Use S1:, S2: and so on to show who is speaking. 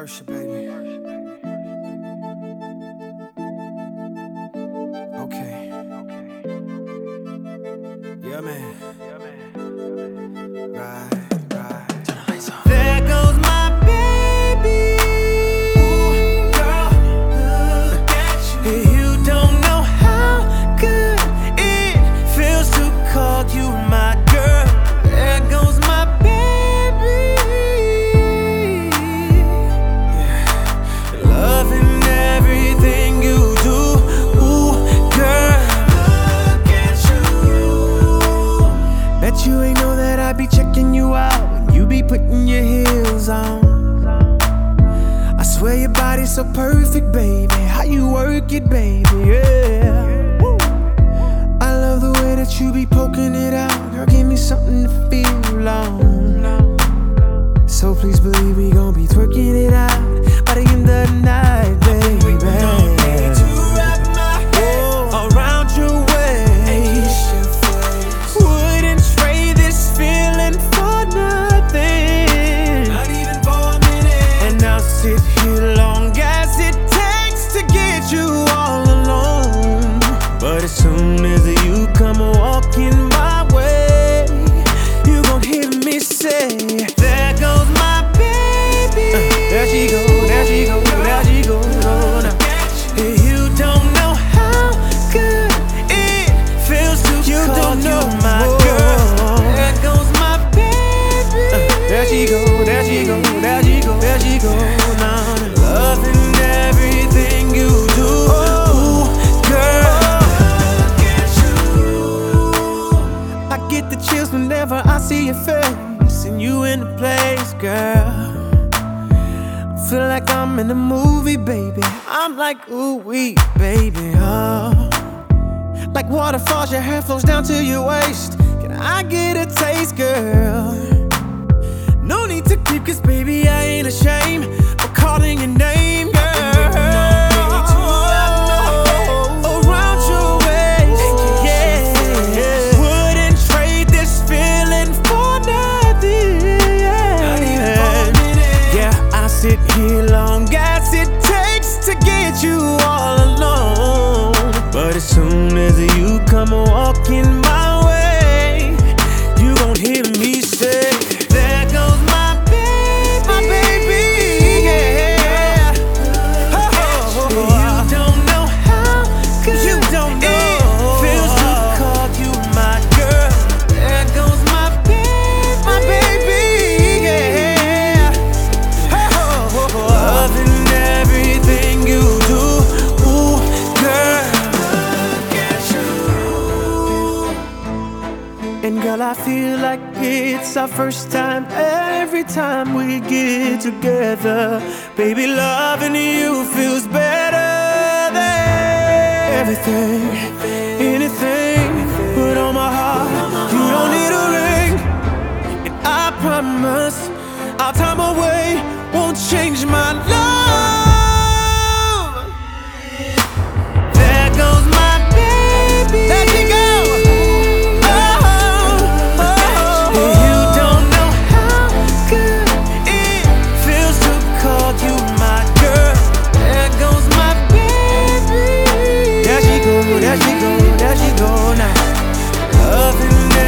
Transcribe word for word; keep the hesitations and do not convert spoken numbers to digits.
S1: Worship, baby. Okay. Yeah, man. Right, right. Turn the lights on. There goes my baby. Ooh, girl, look at you. You don't know how good it feels to call you my girl. There goes my baby. Yeah. Loving everything you do. Ooh, girl, look at you. Bet you ain't know that I be checking you out when you be putting your heels on. I swear your body's so perfect, baby. How you work it, baby, yeah. Woo. I love the way that you be poking it out. Girl, give me something to feel on. So please believe we gon' be twerking it out by the end of the night, baby. To wrap my head around your waist. Wouldn't trade this feeling for nothing, not even for a minute. And I'll sit here long as it takes to get you all alone. But as soon as you come walking my way, you gon' hear me say, there goes my baby. uh, There she go, there she go, there she go, no, no. You don't know how good it feels to you call don't know you my girl. There goes my baby. uh, There she go, there she go, there she go, there she go, no, no. Loving everything you do. Ooh, girl, look at you. I get the chills whenever I see your face and you in the place, girl. Feel like I'm in a movie, baby. I'm like, ooh wee, baby, oh. Like waterfalls, your hair flows down to your waist. Can I get a taste, girl? No need to keep, cause baby, I ain't ashamed of calling your name, girl. Around your waist, yeah. Wouldn't trade this feeling for nothing, yeah. Yeah, I sit here long as it takes to get you all alone. But as soon as you come walking my way, you gon' hear me say, there goes my baby, my baby, yeah. Oh, you don't know how good you don't know it feels to call you my girl. There goes my baby, my baby, yeah. Loving everything you do. Ooh, girl, look at you. And girl, I feel like it's our first time every time we get together. Baby, loving you feels better than everything, anything. Put on my heart, you don't need a ring. And I promise our time away won't change my love. There goes my baby. There she goes. Oh, oh, oh. You don't know how good it feels to call you my girl. There goes my baby. There she go, there she go, there she go now. Loving